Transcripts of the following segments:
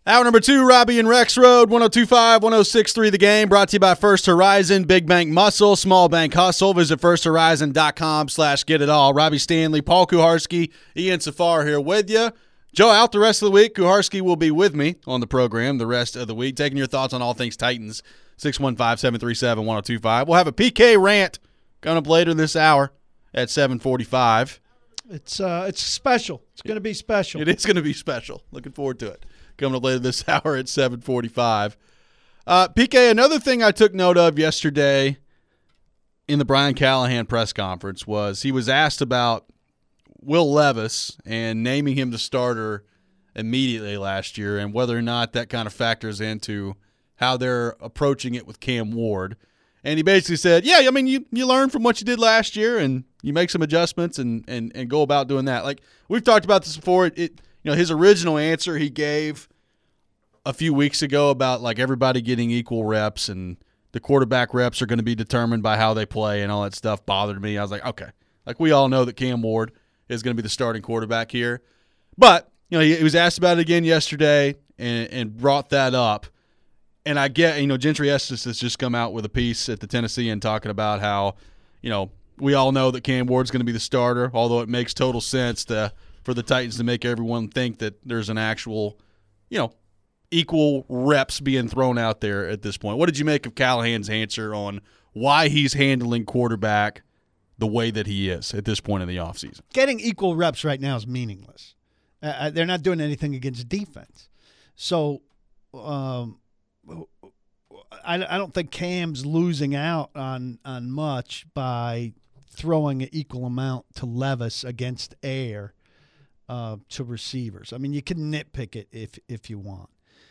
Hour number 2, Robbie and Rex Road, 102.5, 106.3 The Game, brought to you by First Horizon, Big Bank Muscle, Small Bank Hustle. Visit firsthorizon.com/getitall. Robbie Stanley, Paul Kuharsky, Ian Safar here with you. Joe out the rest of the week. Kuharsky will be with me on the program the rest of the week, taking your thoughts on all things Titans, 615-737-1025. We'll have a PK rant coming up later this hour at 7:45. It's special. It's going to be special. It is going to be special. Looking forward to it. Coming up later this hour at 7:45. PK, another thing I took note of yesterday in the Brian Callahan press conference was he was asked about Will Levis and naming him the starter immediately last year and whether or not that kind of factors into how they're approaching it with Cam Ward. And he basically said, yeah, I mean, you learn from what you did last year and you make some adjustments and go about doing that. Like, we've talked about this before. His original answer he gave a few weeks ago about, like, everybody getting equal reps and the quarterback reps are going to be determined by how they play and all that stuff bothered me. I was like, okay. Like, we all know that Cam Ward is going to be the starting quarterback here. But, he was asked about it again yesterday and brought that up. And I get, Gentry Estes has just come out with a piece at the Tennessean talking about how, we all know that Cam Ward's going to be the starter, although it makes total sense for the Titans to make everyone think that there's an actual, equal reps being thrown out there at this point. What did you make of Callahan's answer on why he's handling quarterback the way that he is at this point in the offseason? Getting equal reps right now is meaningless. They're not doing anything against defense. So I don't think Cam's losing out on much by throwing an equal amount to Levis against air to receivers. I mean, you can nitpick it if you want.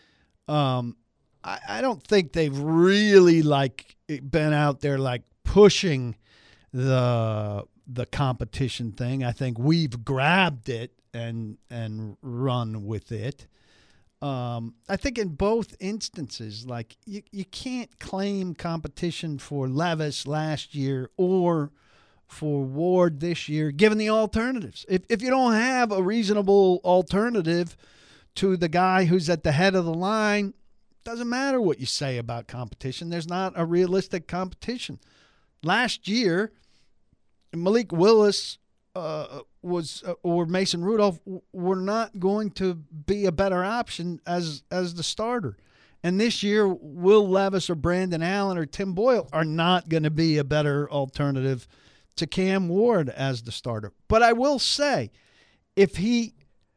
I don't think they've really been out there pushing the competition thing. I think we've grabbed it and run with it. I think in both instances, you can't claim competition for Levis last year or for Ward this year, given the alternatives. If you don't have a reasonable alternative to the guy who's at the head of the line, doesn't matter what you say about competition. There's not a realistic competition. Last year, Malik Willis or Mason Rudolph were not going to be a better option as the starter. And this year, Will Levis or Brandon Allen or Tim Boyle are not going to be a better alternative to Cam Ward as the starter. But I will say, if he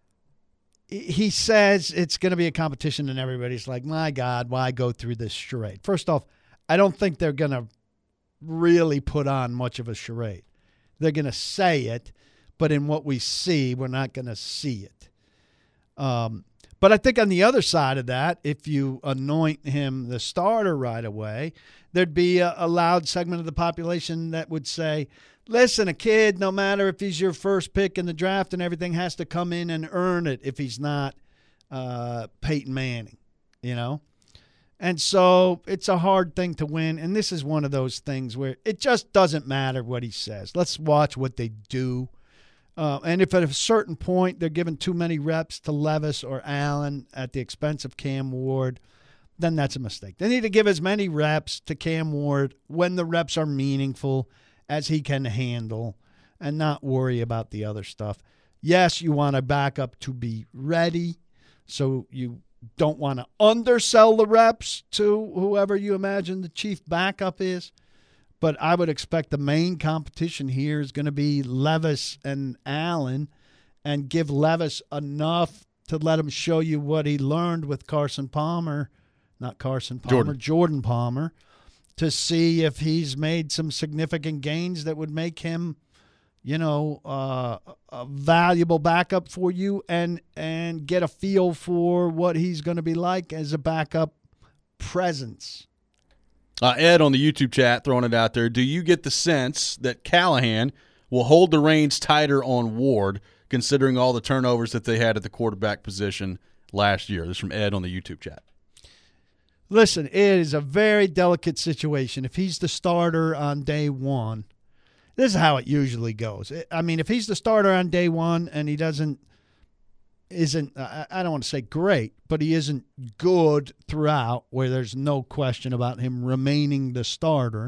says it's going to be a competition and everybody's like, my God, why go through this charade? First off, I don't think they're going to really put on much of a charade. They're going to say it, but in what we see, we're not going to see it. But I think on the other side of that, if you anoint him the starter right away, there'd be a loud segment of the population that would say, listen, a kid, no matter if he's your first pick in the draft and everything, has to come in and earn it if he's not Peyton Manning, And so it's a hard thing to win, and this is one of those things where it just doesn't matter what he says. Let's watch what they do. And if at a certain point they're giving too many reps to Levis or Allen at the expense of Cam Ward, then that's a mistake. They need to give as many reps to Cam Ward when the reps are meaningful as he can handle and not worry about the other stuff. Yes, you want a backup to be ready, so you don't want to undersell the reps to whoever you imagine the chief backup is. But I would expect the main competition here is going to be Levis and Allen, and give Levis enough to let him show you what he learned with Jordan Palmer, to see if he's made some significant gains that would make him, a valuable backup for you and get a feel for what he's going to be like as a backup presence. Ed on the YouTube chat throwing it out there. Do you get the sense that Callahan will hold the reins tighter on Ward, considering all the turnovers that they had at the quarterback position last year? This is from Ed on the YouTube chat. Listen, it is a very delicate situation. If he's the starter on day one, this is how it usually goes. I mean, if he's the starter on day one and he doesn't isn't, I don't want to say great, but he isn't good throughout, where there's no question about him remaining the starter.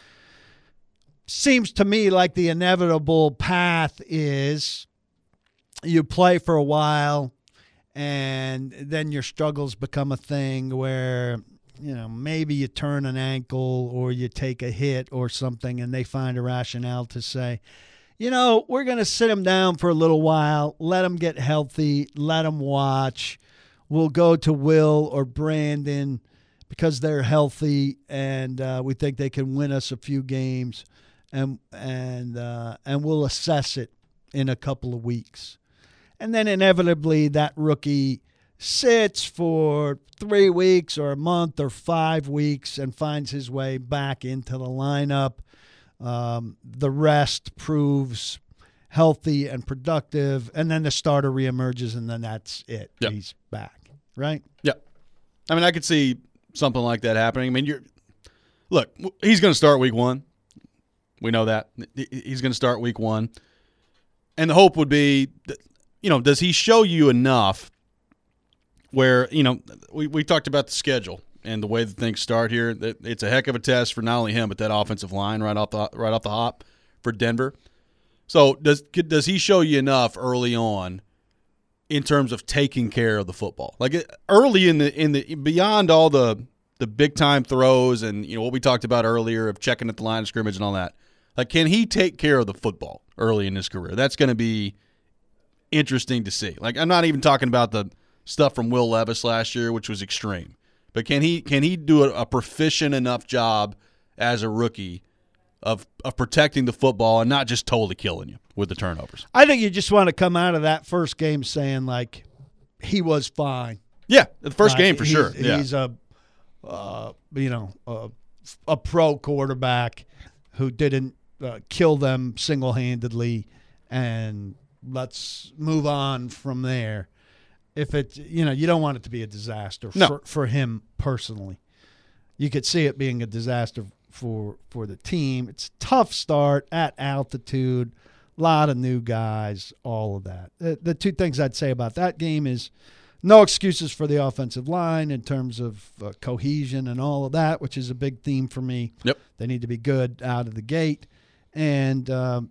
Seems to me like the inevitable path is you play for a while and then your struggles become a thing where, maybe you turn an ankle or you take a hit or something, and they find a rationale to say, we're going to sit him down for a little while, let him get healthy, let him watch. We'll go to Will or Brandon because they're healthy and we think they can win us a few games, and we'll assess it in a couple of weeks. And then inevitably that rookie sits for 3 weeks or a month or 5 weeks and finds his way back into the lineup. The rest proves healthy and productive, and then the starter reemerges, and then that's it. Yep. He's back, right? Yeah. I mean, I could see something like that happening. I mean, look, he's going to start week 1. We know that. He's going to start week 1. And the hope would be, does he show you enough where, we talked about the schedule and the way that things start here. It's a heck of a test for not only him, but that offensive line right off the hop for Denver. So does he show you enough early on in terms of taking care of the football? Like early in the beyond all the big time throws and what we talked about earlier of checking at the line of scrimmage and all that. Like, can he take care of the football early in his career? That's going to be interesting to see. Like, I'm not even talking about the stuff from Will Levis last year, which was extreme. But can he do a proficient enough job as a rookie of protecting the football and not just totally killing you with the turnovers? I think you just want to come out of that first game saying, like, he was fine. Yeah, the first game for sure. He's a pro quarterback who didn't kill them single-handedly, and let's move on from there. If it's, you don't want it to be a disaster for him personally. You could see it being a disaster for the team. It's a tough start at altitude, a lot of new guys, all of that. The two things I'd say about that game is no excuses for the offensive line in terms of cohesion and all of that, which is a big theme for me. Yep. They need to be good out of the gate. And,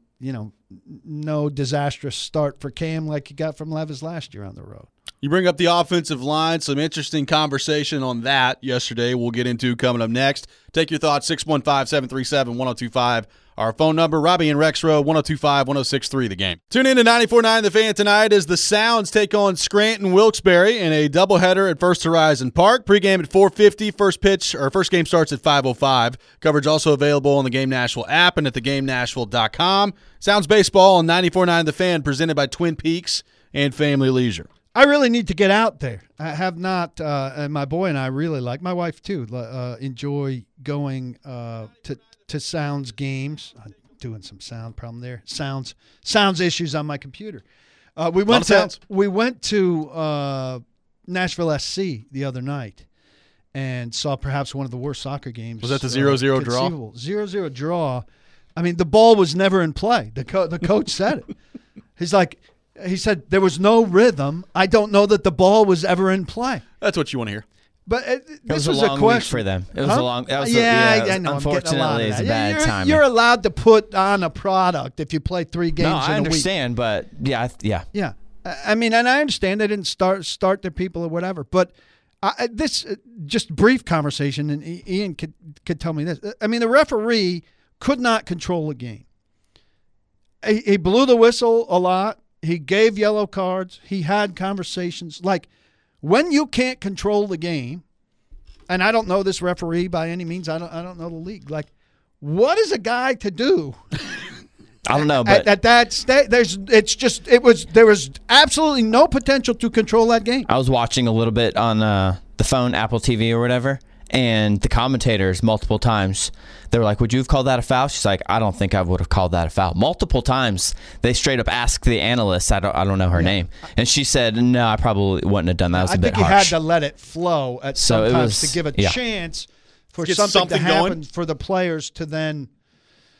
no disastrous start for Cam like you got from Levis last year on the road. You bring up the offensive line, some interesting conversation on that yesterday we'll get into coming up next. Take your thoughts, 615-737-1025. Our phone number, Robbie and Rexrow, 1025-1063, The Game. Tune in to 94.9 The Fan tonight as the Sounds take on Scranton Wilkes-Barre in a doubleheader at First Horizon Park. Pre-game at 4:50. First game starts at 5:05. Coverage also available on the Game Nashville app and at theGameNashville.com. Sounds baseball on 94.9 The Fan, presented by Twin Peaks and Family Leisure. I really need to get out there. I have not, and my boy and I really like, my wife too, enjoy going to Sounds games. I'm doing some sound problem there. Sounds issues on my computer. We went to Nashville SC the other night and saw perhaps one of the worst soccer games. Was that the 0-0 draw? 0-0 draw. I mean, the ball was never in play. The coach said it. He said there was no rhythm. I don't know that the ball was ever in play. That's what you want to hear. But this was was a long question week for them. It was a long. I know. Unfortunately, it's a bad time. You're allowed to put on a product if you play 3 games in a week. No, I understand, but yeah. I mean, and I understand they didn't start their people or whatever. But this just brief conversation, and Ian could tell me this. I mean, the referee could not control a game. He blew the whistle a lot. He gave yellow cards. He had conversations. Like, when you can't control the game, and I don't know this referee by any means. I don't know the league. Like, what is a guy to do? I don't know, but at that state, there was absolutely no potential to control that game. I was watching a little bit on the phone, Apple TV or whatever, and the commentators multiple times, they were like, would you have called that a foul? She's like, I don't think I would have called that a foul. Multiple times they straight up asked the analyst, I don't know her name, and she said, no, I probably wouldn't have done that. It was a bit harsh. I think you had to let it flow at some times to give a chance for something to happen going for the players to then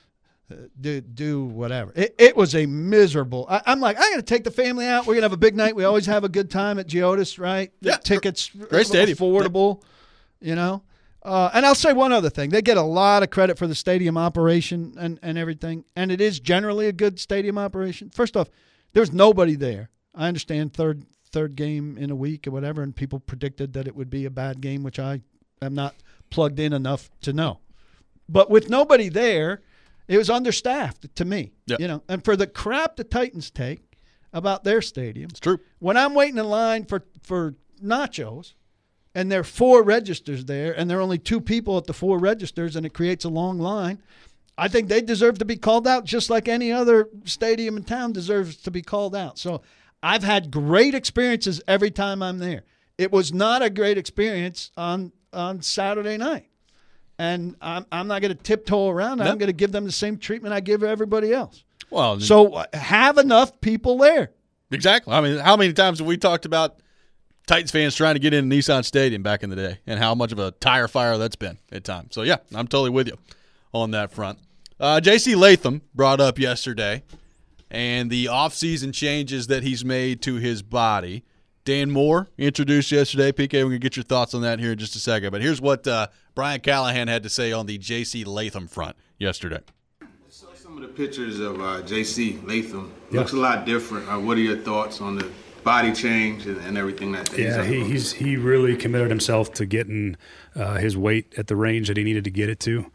do whatever. It was a miserable. I'm like, I'm going to take the family out. We're going to have a big night. We always have a good time at Geodis, right? Yeah. Tickets, great stadium. affordable, you know. And I'll say one other thing. They get a lot of credit for the stadium operation and everything, and it is generally a good stadium operation. First off, there's nobody there. I understand third game in a week or whatever, and people predicted that it would be a bad game, which I am not plugged in enough to know. But with nobody there, it was understaffed to me. Yep. You know, and for the crap the Titans take about their stadium, It's true. when I'm waiting in line for nachos, and there are 4 registers there, and there are only 2 people at the 4 registers, and it creates a long line, I think they deserve to be called out just like any other stadium in town deserves to be called out. So I've had great experiences every time I'm there. It was not a great experience on Saturday night. And I'm not going to tiptoe around. I'm going to give them the same treatment I give everybody else. Well, So have enough people there. exactly. I mean, how many times have we talked about Titans fans trying to get into Nissan Stadium back in the day and how much of a tire fire that's been at times? So, yeah, I'm totally with you on that front. J.C. Latham brought up yesterday and the offseason changes that he's made to his body. Dan Moore introduced yesterday. PK, we're going to get your thoughts on that here in just a second. But here's what Brian Callahan had to say on the J.C. Latham front yesterday. Saw some of the pictures of J.C. Latham. Looks a lot different. What are your thoughts on the body change and everything that he really committed himself to getting his weight at the range that he needed to get it to.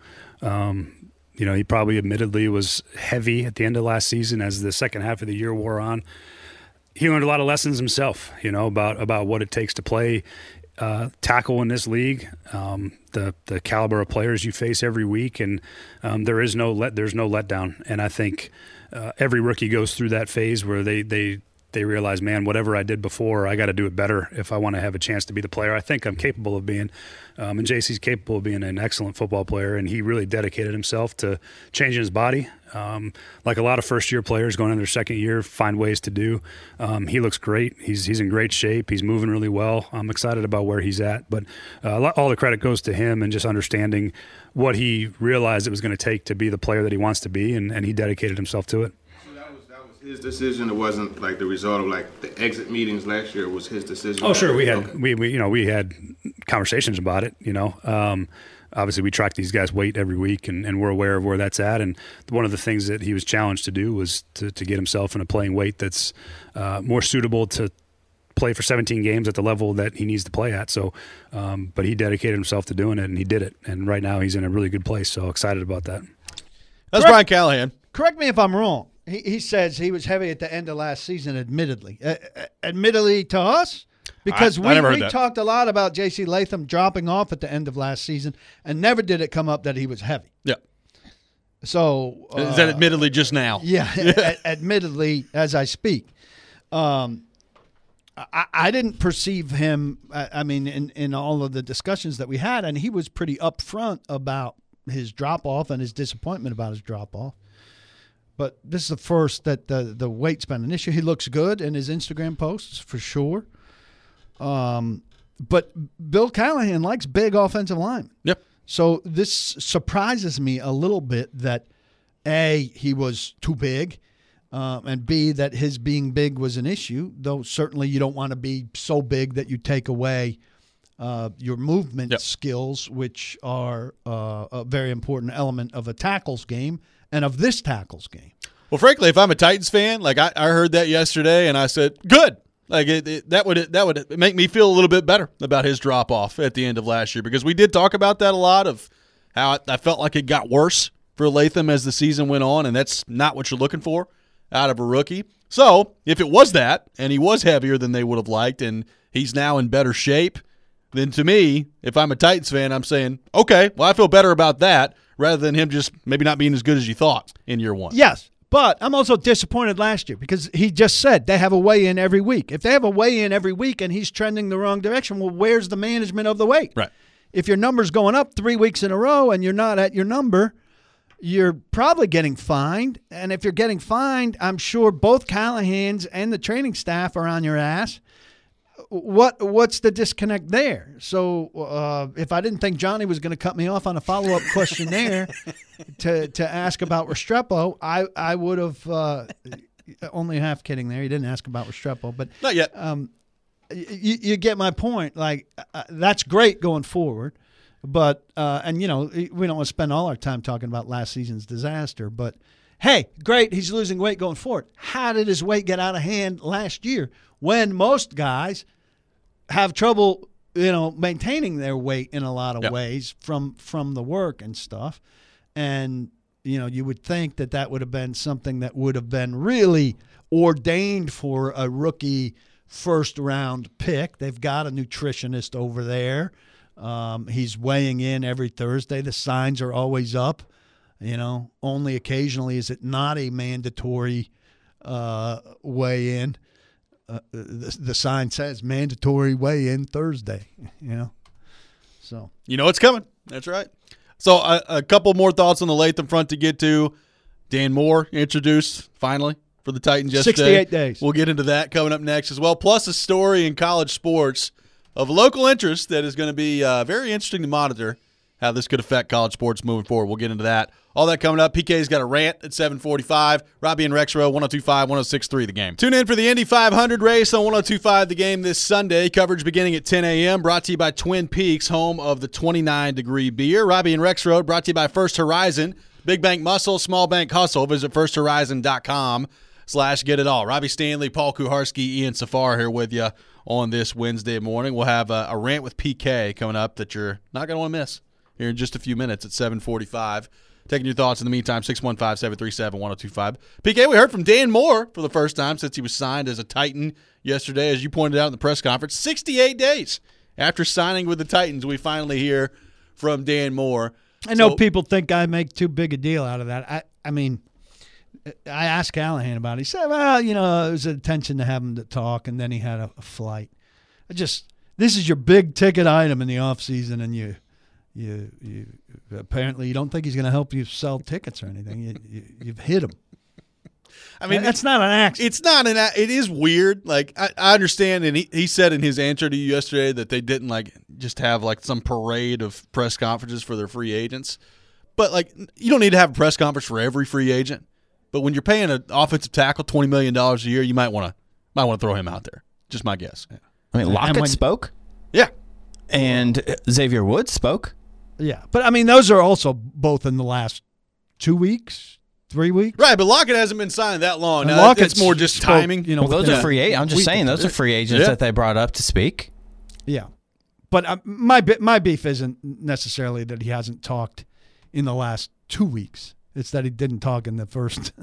You know, he probably admittedly was heavy at the end of last season as the second half of the year wore on. He learned a lot of lessons himself, you know, about what it takes to play tackle in this league, the caliber of players you face every week, and there's no letdown. And I think every rookie goes through that phase where they realize, man, whatever I did before, I got to do it better if I want to have a chance to be the player I think I'm capable of being. And JC's capable of being an excellent football player, and he really dedicated himself to changing his body. Like a lot of first-year players going into their second year, find ways to do. He looks great. He's in great shape. He's moving really well. I'm excited about where he's at. But all the credit goes to him and just understanding what he realized it was going to take to be the player that he wants to be, and he dedicated himself to it. His decision. It wasn't like the result of like the exit meetings last year. It was his decision. Oh, sure. We had conversations about it. You know, obviously we track these guys' weight every week, and we're aware of where that's at. And one of the things that he was challenged to do was to get himself in a playing weight that's more suitable to play for 17 games at the level that he needs to play at. So, but he dedicated himself to doing it, and he did it. And right now he's in a really good place. So excited about that. That's Brian Callahan. Correct me if I'm wrong. He says he was heavy at the end of last season, admittedly. Admittedly to us? Because I never heard we that. talked a lot about J.C. Latham dropping off at the end of last season, and never did it come up that he was heavy. Yeah. So Is that admittedly just now? Yeah, admittedly, as I speak. I didn't perceive him, I mean, in all of the discussions that we had, and he was pretty upfront about his drop-off and his disappointment about his drop-off. But this is the first that the weight's been an issue. He looks good in his Instagram posts, for sure. But Bill Callahan likes big offensive linemen. Yep. So this surprises me a little bit that, A, he was too big, and B, that his being big was an issue, though certainly you don't want to be so big that you take away your movement skills, which are a very important element of a tackles game and of this tackles game. Well, frankly, if I'm a Titans fan, like I heard that yesterday, and I said, good. Like that would make me feel a little bit better about his drop off at the end of last year, because we did talk about that a lot of how I felt like it got worse for Latham as the season went on, and that's not what you're looking for out of a rookie. So if it was that, and he was heavier than they would have liked, and he's now in better shape, then to me, if I'm a Titans fan, I'm saying, okay, well, I feel better about that rather than him just maybe not being as good as you thought in year one. Yes, but I'm also disappointed last year because he just said they have a weigh-in every week. If they have a weigh-in every week and he's trending the wrong direction, well, where's the management of the weight? Right. If your number's going up 3 weeks in a row and you're not at your number, you're probably getting fined. And if you're getting fined, I'm sure both Callahans and the training staff are on your ass. what's the disconnect there? So if I didn't think Johnny was going to cut me off on a follow-up question there to ask about Restrepo, I would have only half kidding there. He didn't ask about Restrepo, but Not yet. You get my point. Like that's great going forward, but and we don't want to spend all our time talking about last season's disaster. But hey, great, he's losing weight going forward. How did his weight get out of hand last year when most guys have trouble, maintaining their weight in a lot of ways from the work and stuff? And you would think that would have been something that would have been really ordained for a rookie first-round pick. They've got a nutritionist over there. He's weighing in every Thursday. The signs are always up. Only occasionally is it not a mandatory weigh-in. The sign says mandatory weigh-in Thursday, So it's coming. That's right. So a couple more thoughts on the Latham front to get to. Dan Moore introduced finally for the Titans yesterday. 68 days. We'll get into that coming up next as well. Plus a story in college sports of local interest that is going to be very interesting to monitor how this could affect college sports moving forward. We'll get into that. All that coming up. PK's got a rant at 7:45. Robbie and Rexrow, 102.5, 106.3 The Game. Tune in for the Indy 500 race on 102.5 The Game this Sunday. Coverage beginning at 10 a.m. Brought to you by Twin Peaks, home of the 29-degree beer. Robbie and Rexrow, brought to you by First Horizon. Big bank muscle, small bank hustle. Visit firsthorizon.com/get-it-all. Robbie Stanley, Paul Kuharski, Ian Safar here with you on this Wednesday morning. We'll have a rant with PK coming up that you're not going to want to miss here in just a few minutes at 7:45. Taking your thoughts in the meantime, 615-737-1025. PK, we heard from Dan Moore for the first time since he was signed as a Titan yesterday, as you pointed out in the press conference. 68 days after signing with the Titans, we finally hear from Dan Moore. I know people think I make too big a deal out of that. I mean, I asked Callahan about it. He said, well, it was an intention to have him to talk, and then he had a flight. This is your big ticket item in the offseason, and you apparently you don't think he's going to help you sell tickets or anything. You've hit him. I mean, that's not an accident. It's not it is weird. Like I understand, and he said in his answer to you yesterday that they didn't just have some parade of press conferences for their free agents. But you don't need to have a press conference for every free agent. But when you're paying an offensive tackle $20 million a year, you might want to throw him out there. Just my guess. Yeah. I mean, Lockett spoke. Yeah, and Xavier Woods spoke. Yeah, but I mean, those are also both in the last 2 weeks, 3 weeks. Right, but Lockett hasn't been signed that long. Now, it's more just timing. Those are free agents. I'm just saying, those are free agents that they brought up to speak. Yeah, but my beef isn't necessarily that he hasn't talked in the last 2 weeks. It's that he didn't talk in the first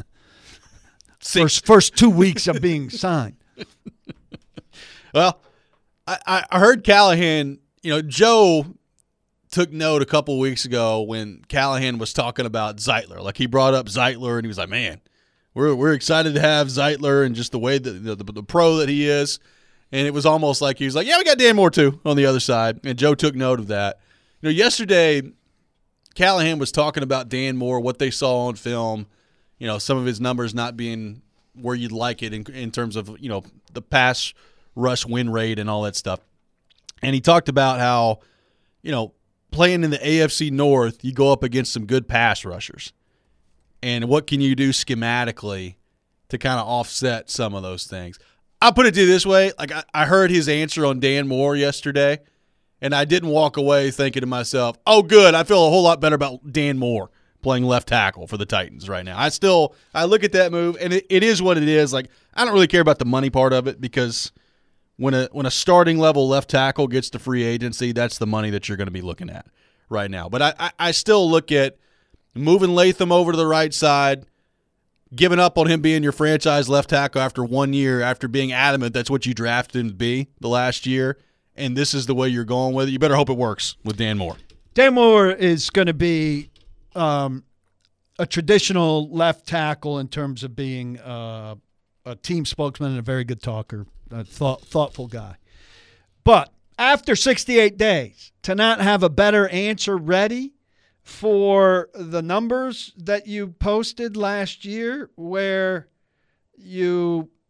2 weeks of being signed. Well, I heard Callahan. Joe took note a couple weeks ago when Callahan was talking about Zeitler. He brought up Zeitler, and he was like, man, we're excited to have Zeitler and just the way that the pro that he is. And it was almost like he was like, yeah, we got Dan Moore too on the other side. And Joe took note of that. Yesterday Callahan was talking about Dan Moore, what they saw on film, some of his numbers not being where you'd like it in terms of, the pass rush win rate and all that stuff. And he talked about how, playing in the AFC North, you go up against some good pass rushers. And what can you do schematically to kind of offset some of those things? I'll put it to you this way. I heard his answer on Dan Moore yesterday, and I didn't walk away thinking to myself, oh, good, I feel a whole lot better about Dan Moore playing left tackle for the Titans right now. I look at that move, and it is what it is. I don't really care about the money part of it because when a starting level left tackle gets to free agency, that's the money that you're going to be looking at right now. But I still look at moving Latham over to the right side, giving up on him being your franchise left tackle after 1 year, after being adamant that's what you drafted him to be the last year, and this is the way you're going with it. You better hope it works with Dan Moore. Dan Moore is going to be a traditional left tackle in terms of being a team spokesman and a very good talker. A thoughtful guy. But after 68 days, to not have a better answer ready for the numbers that you posted last year, where you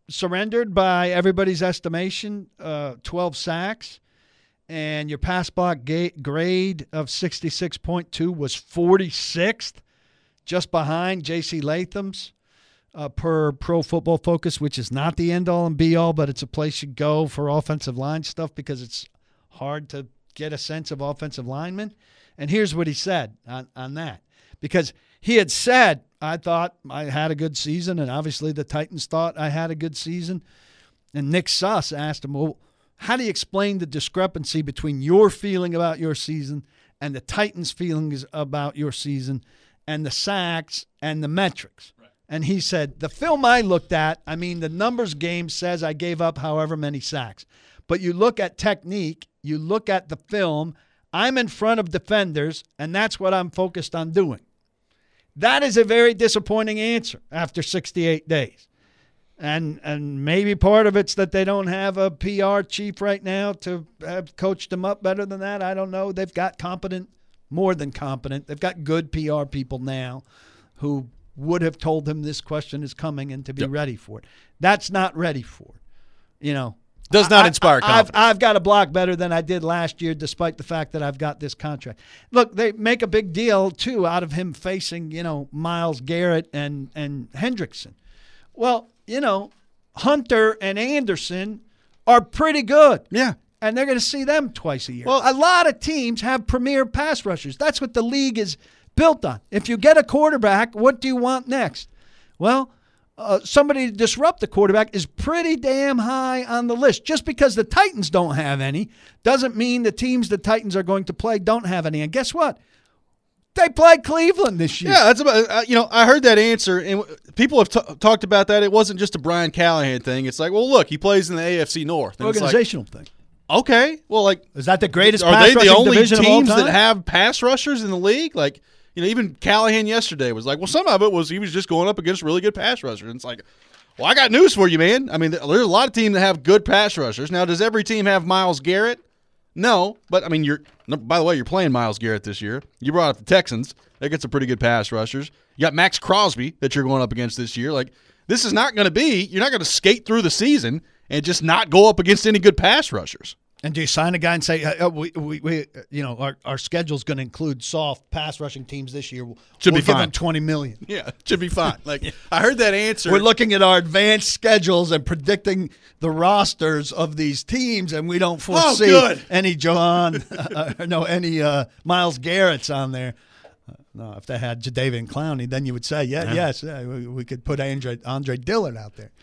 surrendered by everybody's estimation 12 sacks, and your pass block grade of 66.2 was 46th, just behind J.C. Latham's per Pro Football Focus, which is not the end-all and be-all, but it's a place you go for offensive line stuff because it's hard to get a sense of offensive linemen. And here's what he said on that. Because he had said, I thought I had a good season, and obviously the Titans thought I had a good season. And Nick Suss asked him, well, how do you explain the discrepancy between your feeling about your season and the Titans' feelings about your season and the sacks and the metrics? Right. And he said, the film I looked at, I mean, the numbers game says I gave up however many sacks. But you look at technique, you look at the film, I'm in front of defenders, and that's what I'm focused on doing. That is a very disappointing answer after 68 days. And maybe part of it's that they don't have a PR chief right now to have coached them up better than that. I don't know. They've got more than competent. They've got good PR people now who would have told him this question is coming and to be ready for it. That's not ready for it. Does not inspire confidence. I've got a block better than I did last year, despite the fact that I've got this contract. Look, they make a big deal, too, out of him facing, Myles Garrett and Hendrickson. Well, Hunter and Anderson are pretty good. Yeah. And they're going to see them twice a year. Well, a lot of teams have premier pass rushers. That's what the league is built on. If you get a quarterback, what do you want next? Well, somebody to disrupt the quarterback is pretty damn high on the list. Just because the Titans don't have any doesn't mean the teams the Titans are going to play don't have any. And guess what? They played Cleveland this year. Yeah, that's about. I heard that answer, and people have talked about that. It wasn't just a Brian Callahan thing. It's like, well, look, he plays in the AFC North. And organizational thing. Okay, well, is that the greatest? Are pass they the only teams that have pass rushers in the league? Like, even Callahan yesterday was like, well, some of it was he was just going up against really good pass rushers. And it's like, well, I got news for you, man. I mean, there's a lot of teams that have good pass rushers. Now, does every team have Myles Garrett? No, but I mean, by the way, you're playing Myles Garrett this year. You brought up the Texans. They get some pretty good pass rushers. You got Max Crosby that you're going up against this year. Like, this is not going to be. You're not going to skate through the season and just not go up against any good pass rushers. And do you sign a guy and say, our schedule's going to include soft pass rushing teams this year? We'll be give fine. them $20 million. Yeah, should be fine. Like, I heard that answer. We're looking at our advanced schedules and predicting the rosters of these teams, and we don't foresee any Myles Garrett's on there. No, if they had Jadeveon Clowney, then you would say, yes, we could put Andre Dillard out there.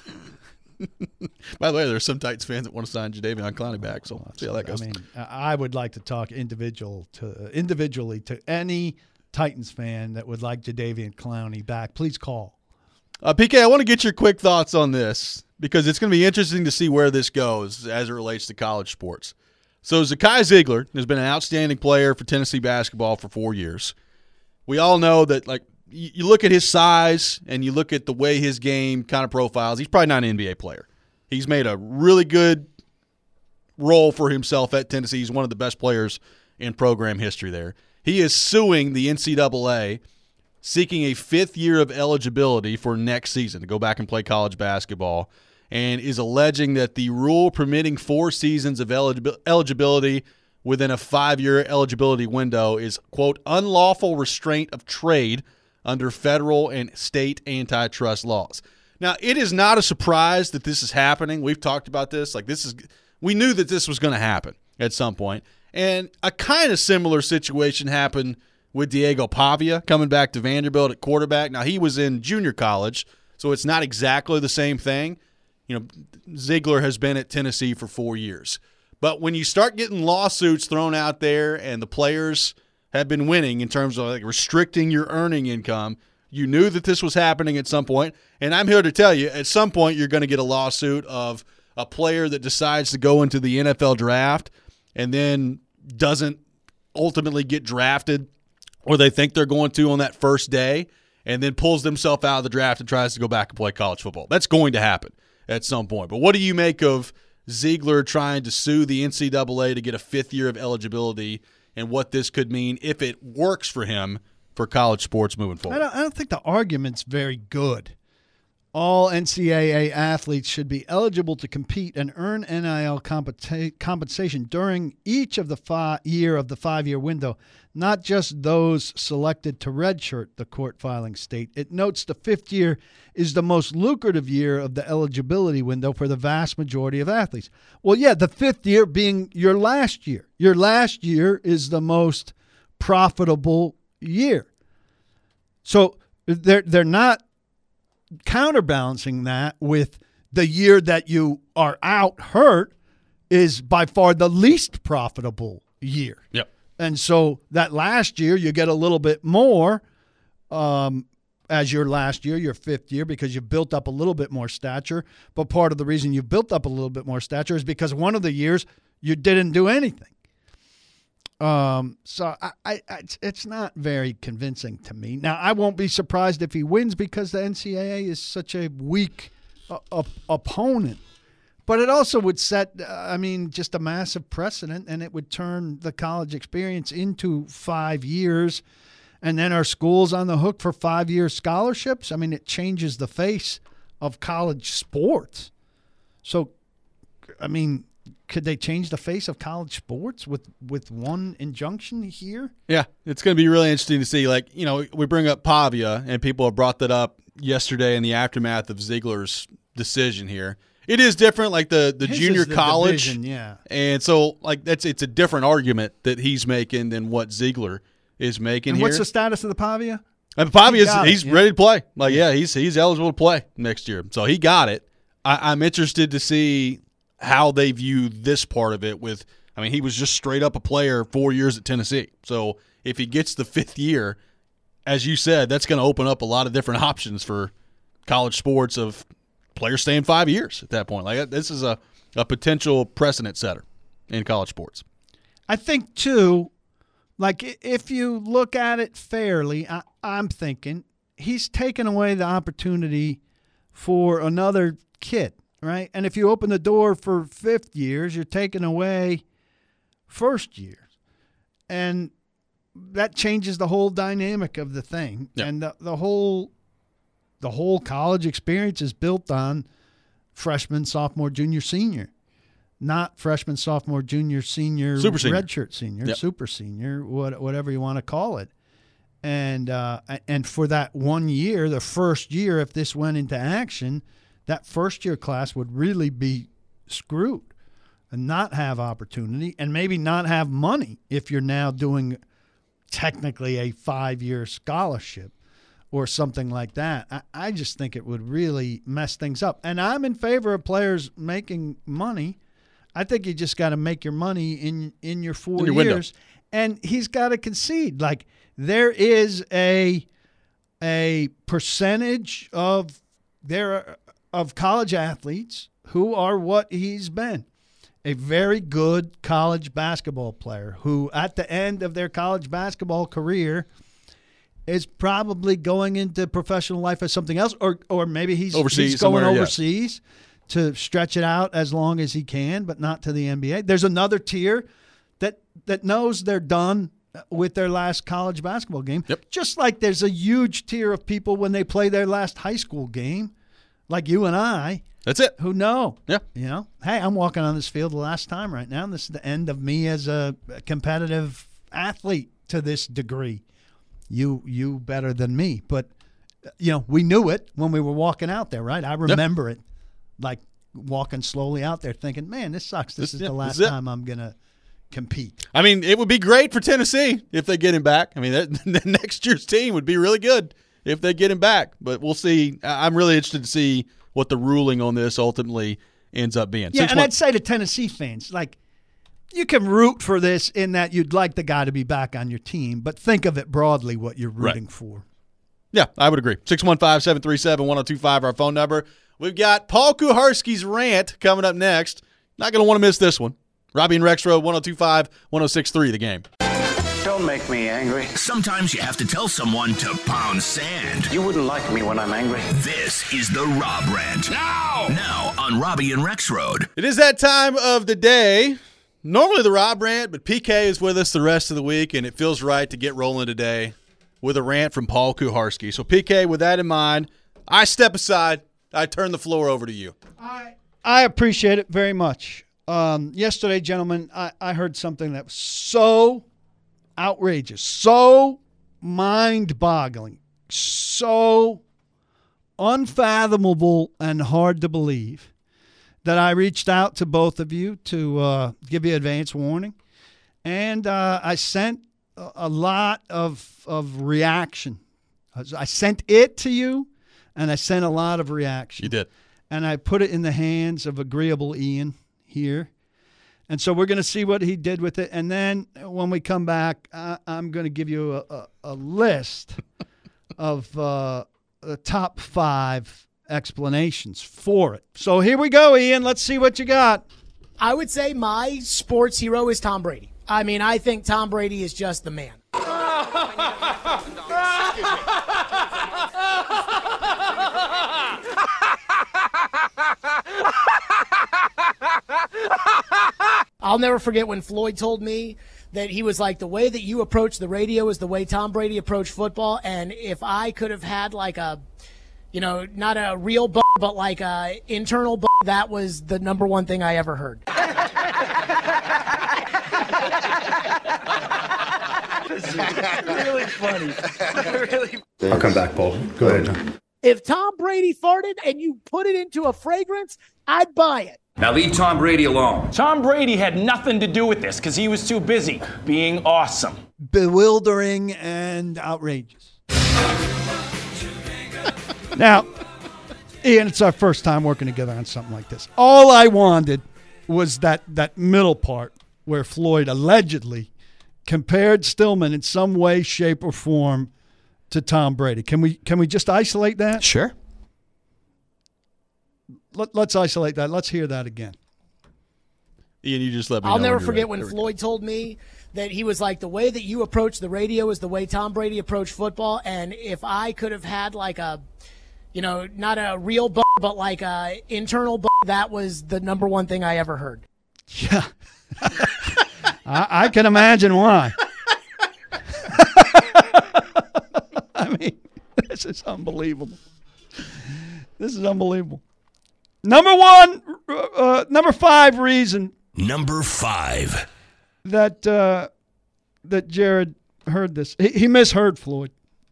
By the way, there's some Titans fans that want to sign Jadeveon Clowney back, so see how that goes. I mean, I would like to talk individually to any Titans fan that would like Jadeveon Clowney back. Please call. PK, I want to get your quick thoughts on this because it's going to be interesting to see where this goes as it relates to college sports. So Zakai Ziegler has been an outstanding player for Tennessee basketball for 4 years. We all know that, like, you look at his size and you look at the way his game kind of profiles, he's probably not an NBA player. He's made a really good role for himself at Tennessee. He's one of the best players in program history there. He is suing the NCAA, seeking a 5th year of eligibility for next season to go back and play college basketball, and is alleging that the rule permitting 4 seasons of eligibility within a 5-year eligibility window is, quote, unlawful restraint of trade under federal and state antitrust laws. Now, it is not a surprise that this is happening. We've talked about this. We knew that this was going to happen at some point. And a kind of similar situation happened with Diego Pavia coming back to Vanderbilt at quarterback. Now, he was in junior college, so it's not exactly the same thing. Ziegler has been at Tennessee for 4 years. But when you start getting lawsuits thrown out there and the players have been winning in terms of restricting your earning income, you knew that this was happening at some point. And I'm here to tell you, at some point you're going to get a lawsuit of a player that decides to go into the NFL draft and then doesn't ultimately get drafted, or they think they're going to on that first day, and then pulls themselves out of the draft and tries to go back and play college football. That's going to happen at some point. But what do you make of Ziegler trying to sue the NCAA to get a 5th year of eligibility, and what this could mean if it works for him for college sports moving forward? I don't think the argument's very good All NCAA athletes should be eligible to compete and earn NIL compensation during each of the 5-year window, not just those selected to redshirt, the court filing state. It notes the 5th year is the most lucrative year of the eligibility window for the vast majority of athletes. Well, yeah, the 5th year being your last year. Your last year is the most profitable year. So they're not counterbalancing that with the year that you are out hurt is by far the least profitable year. Yep. And so that last year you get a little bit more as your last year, your 5th year, because you've built up a little bit more stature. But part of the reason you've built up a little bit more stature is because one of the years you didn't do anything. So it's not very convincing to me. Now, I won't be surprised if he wins because the NCAA is such a weak opponent. But it also would set, just a massive precedent, and it would turn the college experience into 5 years. And then our schools on the hook for 5-year scholarships. I mean, it changes the face of college sports. So, could they change the face of college sports with one injunction here? Yeah, it's going to be really interesting to see. Like, we bring up Pavia, and people have brought that up yesterday in the aftermath of Ziegler's decision here. It is different, like the junior college. Division, yeah. And so, it's a different argument that he's making than what Ziegler is making and here. What's the status of the Pavia? And Pavia, he's ready to play. He's eligible to play next year. So he got it. I'm interested to see how they view this part of it he was just straight up a player 4 years at Tennessee. So if he gets the 5th year, as you said, that's going to open up a lot of different options for college sports of players staying 5 years at that point. This is a potential precedent setter in college sports. I think, too, if you look at it fairly, I'm thinking he's taken away the opportunity for another kid. Right? And if you open the door for 5th years, you're taking away 1st years. And that changes the whole dynamic of the thing. Yep. And the whole college experience is built on freshman, sophomore, junior, senior. Not freshman, sophomore, junior, senior, super senior, redshirt senior, yep, super senior, whatever you want to call it. And for that 1 year, the 1st year, if this went into action, that 1st-year class would really be screwed and not have opportunity and maybe not have money if you're now doing technically a 5-year scholarship or something like that. I just think it would really mess things up. And I'm in favor of players making money. I think you just got to make your money in your 4 years. Window. And he's got to concede. There is a percentage of college athletes who are what he's been, a very good college basketball player who at the end of their college basketball career is probably going into professional life as something else, or maybe he's going overseas to stretch it out as long as he can, but not to the NBA. There's another tier that knows they're done with their last college basketball game. Yep. Just like there's a huge tier of people when they play their last high school game. Like you and I. That's it. Who know? Yeah. Hey, I'm walking on this field the last time right now, and this is the end of me as a competitive athlete to this degree. You better than me. But, we knew it when we were walking out there, right? I remember it, walking slowly out there thinking, man, this sucks. This is the last time I'm going to compete. It would be great for Tennessee if they get him back. The next year's team would be really good if they get him back. But we'll see. I'm really interested to see what the ruling on this ultimately ends up being. Yeah, and I'd say to Tennessee fans, you can root for this in that you'd like the guy to be back on your team, but think of it broadly what you're rooting for. Yeah, I would agree. 615-737-1025, our phone number. We've got Paul Kuharsky's rant coming up next. Not going to want to miss this one. Robbie and Rexroad, 102.5, 106.3, The Game. Don't make me angry. Sometimes you have to tell someone to pound sand. You wouldn't like me when I'm angry. This is the Rob Rant. Now on Robbie and Rexroad. It is that time of the day. Normally the Rob Rant, but PK is with us the rest of the week, and it feels right to get rolling today with a rant from Paul Kuharsky. So, PK, with that in mind, I step aside. I turn the floor over to you. I appreciate it very much. Yesterday, gentlemen, I heard something that was so outrageous, so mind-boggling, so unfathomable and hard to believe that I reached out to both of you to give you advance warning. And I sent a lot of reaction. I sent it to you, and I sent a lot of reaction. You did. And I put it in the hands of agreeable Ian here. And so we're going to see what he did with it. And then when we come back, I'm going to give you a list of the top 5 explanations for it. So here we go, Ian. Let's see what you got. I would say my sports hero is Tom Brady. I mean, I think Tom Brady is just the man. I'll never forget when Floyd told me that he was like, the way that you approach the radio is the way Tom Brady approached football. And if I could have had like a, not a real but like a internal that was the number one thing I ever heard. Really funny. Really. I'll come back, Paul. Go ahead, John. If Tom Brady farted and you put it into a fragrance, I'd buy it. Now leave Tom Brady alone. Tom Brady had nothing to do with this because he was too busy being awesome. Bewildering and outrageous. Now, Ian, it's our first time working together on something like this. All I wanted was that middle part where Floyd allegedly compared Stillman in some way, shape, or form to Tom Brady. Can we just isolate that? Sure. Let's isolate that. Let's hear that again. Ian, you just let me know. I'll never when forget ready. when Floyd told me that he was like, the way that you approach the radio is the way Tom Brady approached football. And if I could have had like a, not a real but like a internal that was the number one thing I ever heard. Yeah. I can imagine why. I mean, this is unbelievable. This is unbelievable. Number 5 reason. Number 5. That Jared heard this. He misheard Floyd.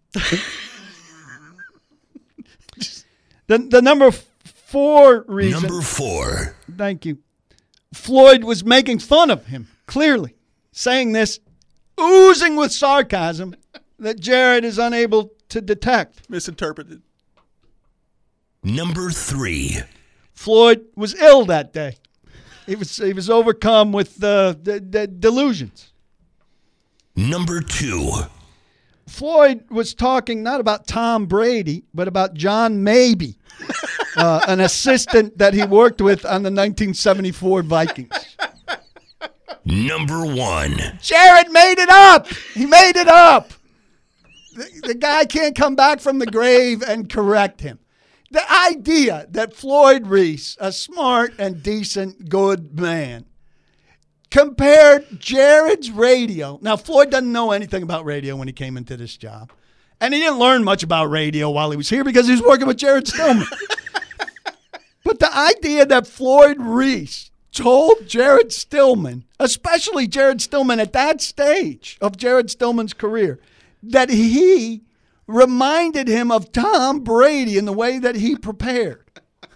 the number 4 reason. Number 4. Thank you. Floyd was making fun of him, clearly. Saying this, oozing with sarcasm that Jared is unable to detect. Misinterpreted. Number 3. Floyd was ill that day. He was overcome with the delusions. Number 2. Floyd was talking not about Tom Brady, but about John Mabee, an assistant that he worked with on the 1974 Vikings. Number 1. Jared made it up. He made it up. The guy can't come back from the grave and correct him. The idea that Floyd Reese, a smart and decent, good man, compared Jared's radio. Now, Floyd doesn't know anything about radio when he came into this job. And he didn't learn much about radio while he was here because he was working with Jared Stillman. But the idea that Floyd Reese told Jared Stillman, especially Jared Stillman at that stage of Jared Stillman's career, that he reminded him of Tom Brady in the way that he prepared.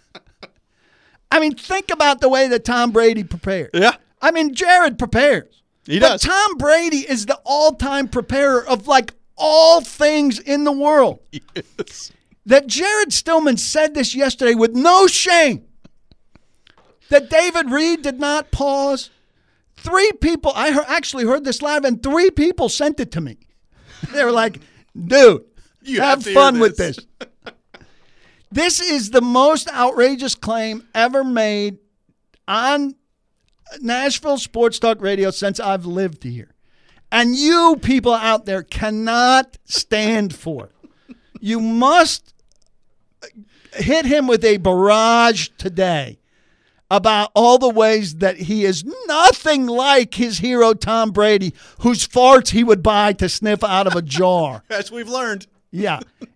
I mean, think about the way that Tom Brady prepared. Yeah. I mean, Jared prepares. He does. But Tom Brady is the all-time preparer of, like, all things in the world. Yes. That Jared Stillman said this yesterday with no shame. That David Reed did not pause. 3 people, actually heard this live, and 3 people sent it to me. They were like, dude, you have fun with this. This is the most outrageous claim ever made on Nashville Sports Talk Radio since I've lived here. And you people out there cannot stand for it. You must hit him with a barrage today about all the ways that he is nothing like his hero Tom Brady, whose farts he would buy to sniff out of a jar. As we've learned. Yeah.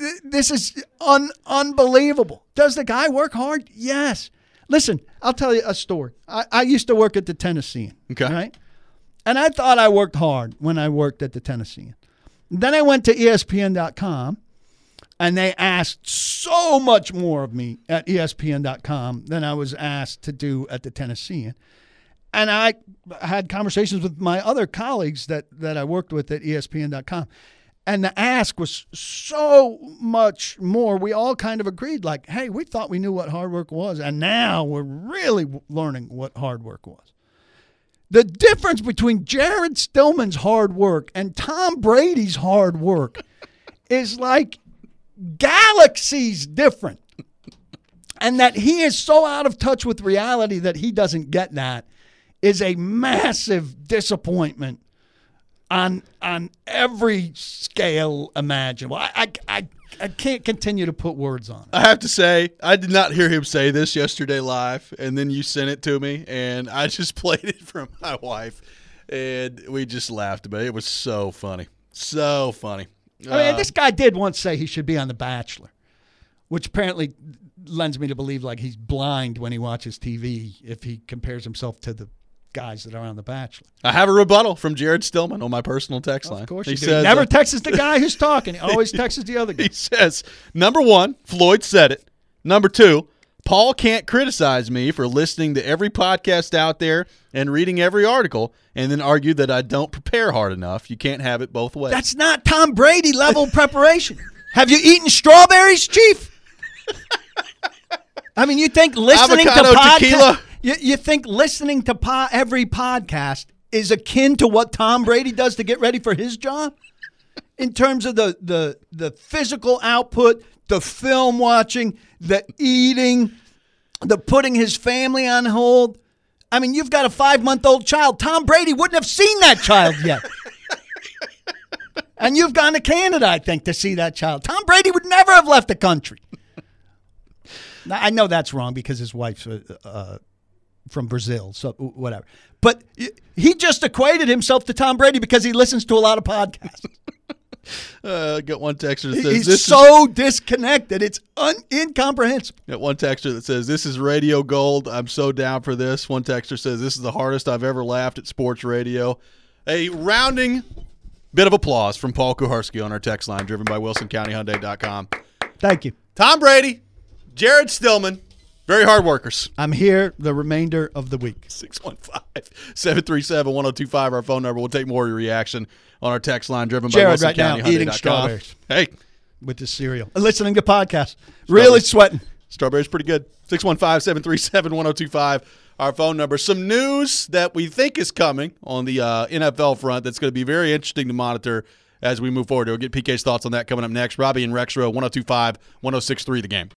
this is unbelievable. Does the guy work hard? Yes. Listen, I'll tell you a story. I used to work at the Tennessean. Okay. Right? And I thought I worked hard when I worked at the Tennessean. Then I went to ESPN.com, and they asked so much more of me at ESPN.com than I was asked to do at the Tennessean. And I had conversations with my other colleagues that I worked with at ESPN.com. And the ask was so much more. We all kind of agreed, like, hey, we thought we knew what hard work was, and now we're really learning what hard work was. The difference between Jared Stillman's hard work and Tom Brady's hard work is like galaxies different. And that he is so out of touch with reality that he doesn't get that is a massive disappointment on every scale imaginable. I can't continue to put words on it. I have to say, I did not hear him say this yesterday live, and then you sent it to me, and I just played it for my wife, and we just laughed about it. It was so funny. So funny. I mean, this guy did once say he should be on The Bachelor, which apparently lends me to believe like he's blind when he watches TV if he compares himself to the guys that are on The Bachelor. I have a rebuttal from Jared Stillman on my personal text line. Of course he you do. says, He never texts the guy who's talking. He always texts the other guy. He says, number one, Floyd said it. Number two, Paul can't criticize me for listening to every podcast out there and reading every article and then argue that I don't prepare hard enough. You can't have it both ways. That's not Tom Brady level preparation. Have you eaten strawberries, Chief? I mean, you think listening Avocado to podcasts... tequila? You think listening to every podcast is akin to what Tom Brady does to get ready for his job? In terms of the physical output, the film watching, the eating, the putting his family on hold. I mean, you've got a 5-month-old child. Tom Brady wouldn't have seen that child yet. And you've gone to Canada, I think, to see that child. Tom Brady would never have left the country. Now, I know that's wrong because his wife's from Brazil, so whatever. But he just equated himself to Tom Brady because he listens to a lot of podcasts. Got one texter that says he's so disconnected. It's incomprehensible. Got one texter that says, this is radio gold. I'm so down for this. One texter says, this is the hardest I've ever laughed at sports radio. A rounding bit of applause from Paul Kuharsky on our text line, driven by WilsonCountyHyundai.com. Thank you. Tom Brady, Jared Stillman, very hard workers. I'm here the remainder of the week. 615-737-1025, our phone number. We'll take more of your reaction on our text line, driven Jared by right now eating strawberries. Hey. With the cereal. Listening to podcasts. Really sweating. Strawberries pretty good. 615-737-1025, our phone number. Some news that we think is coming on the NFL front that's going to be very interesting to monitor as we move forward. We'll get PK's thoughts on that coming up next. Robbie and Rexrow, 102.5, 106.3 The Game.